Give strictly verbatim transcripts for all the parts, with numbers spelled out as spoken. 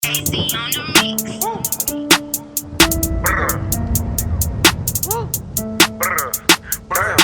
A C on the mix. Brr. Brr. Brr.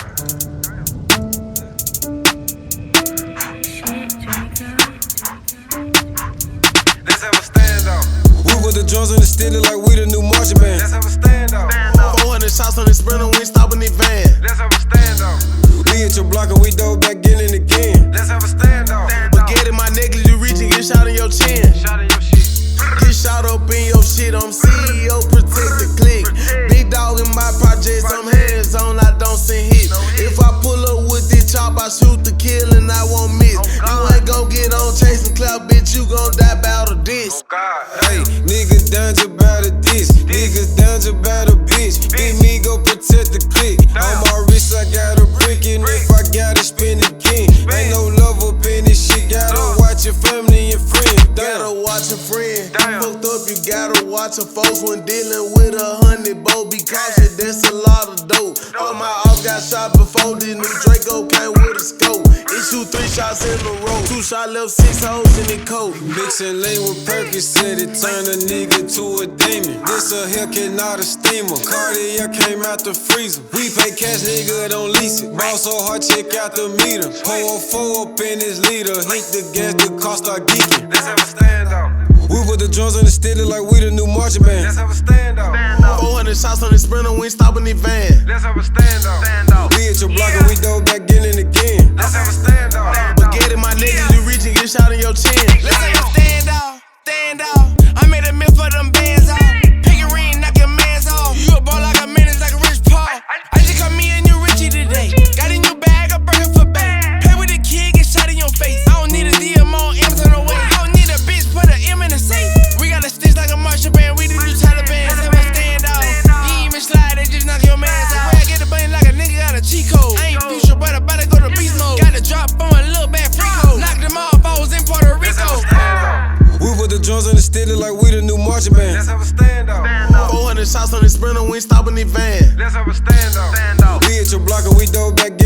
Let's have a standoff. We with the drums and the stealing like we the new marching band. Let's have a standoff. four hundred shots on the sprinter, we ain't stopping the van. Let's have a standoff. We hit your block and we dove back in and again. Let's have a standoff. Forget it, my necklace, you reach and get shot in your chin. Shot in your shit. Get shot up in your shit, I'm C E O, protect the click. Big dog in my projects, I'm hands on, I don't send hits. If I pull up with this chop, I shoot the kill and I won't miss. You ain't gon' get on chasing clout, bitch, you gon' die bout of this. God. Hey, niggas down to battle this. Niggas down to battle bitch. Big me go protect the click. On my wrist, I got a brick, and if I got it, spin again. Ain't no love up in this shit. Gotta watch your family and friends. Gotta watch a friend. Damn. Fucked up, you gotta watch a folks when dealing with a hundred bow. Be cautious, that's a lot of dope. All my ops got shot before this new Draco came with a scope. Issue three shots in a row. Two shot left, six holes in the coat. Mixing lane with Perkins said it turned a nigga to a demon. This a Hellcat, not a steamer. Cartier came out the freezer. We pay cash, nigga, don't lease it. Ball so hard, check out the meter. Pour a four up in his leader. Hit the gas, the car start geeking. Let's have a standoff. We with the drums and the stealing like we the new marching band. Let's have a standoff. four hundred shots on the sprinter, we ain't stopping the van. Let's have a standoff. We hit your block and we dove back in and again. Let's have a standoff. Forget it, my niggas, you reach and get shot in your chin. Let's say a stand off, stand off. I made a myth for them bands off. Pick a ring, knock your mans off. You a ball like a minute, like a rich Paul. I just got me a new Richie today. Got a new bag, I bring it for back. Play with the kid, get shot in your face. I don't need a D M on M's on the way. I don't need a bitch, put a M in the safe. We got a stitch like a martial band, we the new Taliban. Let's have a stand off. You ain't even slide, they just knock your mans out. I get the bunny like a nigga got a cheat code. I ain't future, but I better go to beast mode. Got the drop on a little bad free code. Knocked them off, I was in Puerto Rico. We with the drums and the stealing like we the new marching band. Let's have a standoff. four hundred shots on the sprinter, we ain't stopping the van. Let's have a standoff. We hit your block and we dove back